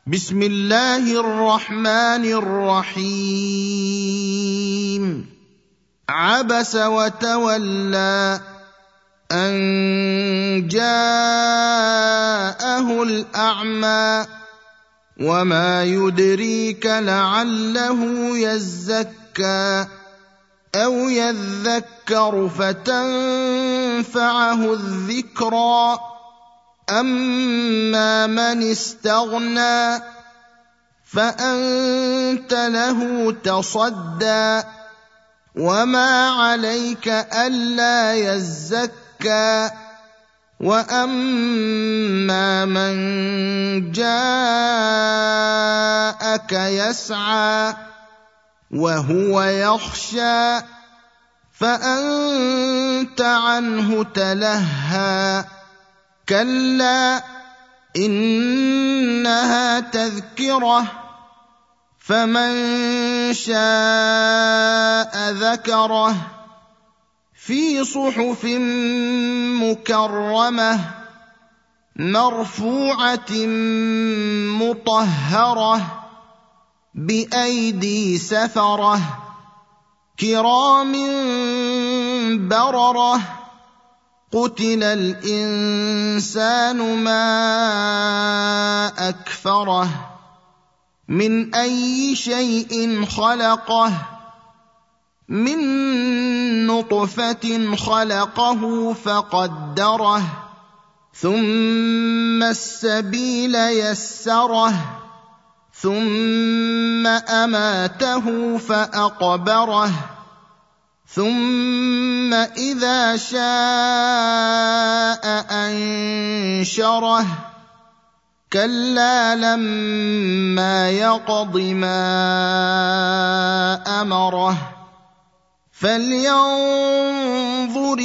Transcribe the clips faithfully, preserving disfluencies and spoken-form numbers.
بسم الله الرحمن الرحيم عبس وتولى أن جاءه الأعمى وما يدريك لعله يزكى أو يذكر فتنفعه الذكرى أما من استغنى فأنت له تصدى وما عليك ألا يزكى وأما من جاءك يسعى وهو يخشى فأنت عنه تلهى كلا إنها تذكرة فمن شاء ذكره في صحف مكرمة مرفوعة مطهرة بأيدي سفرة كرام بررة قتل الإنسان ما أكفره من أي شيء خلقه من نطفة خلقه فقدره ثم السبيل يسره ثم أماته فأقبره ثم إذا شاء أنشره كلا لما يقض ما أمره فلينظر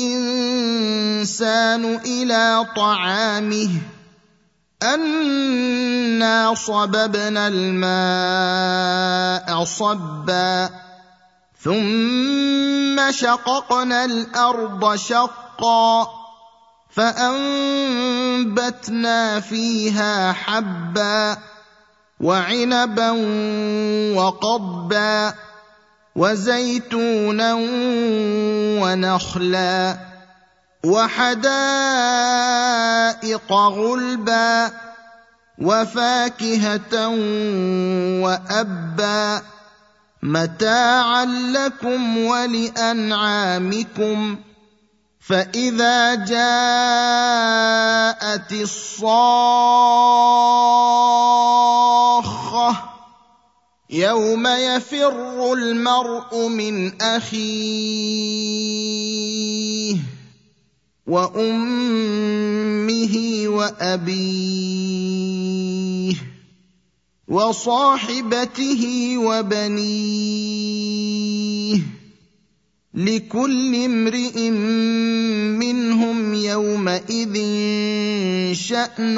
الإنسان إلى طعامه أنا صببنا الماء صبا ثم شققنا الأرض شقا فأنبتنا فيها حبا وعنبا وقضبا وزيتونا ونخلا وحدائق غلبا وفاكهة وأبا متاعا لكم ولأنعامكم فإذا جاءت الصاخة يوم يفر المرء من أخيه وأمه وأبيه وصاحبته وبنيه لكل امرئ منهم يومئذ شأن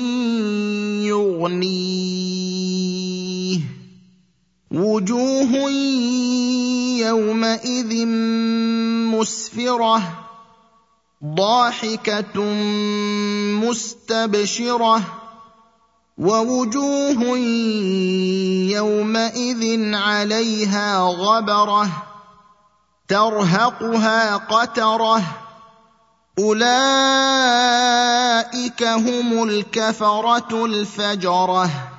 يغنيه وجوه يومئذ مسفرة ضاحكة مستبشرة ووجوه يومئذ عليها غبرة ترهقها قترة أولئك هم الكفرة الفجرة.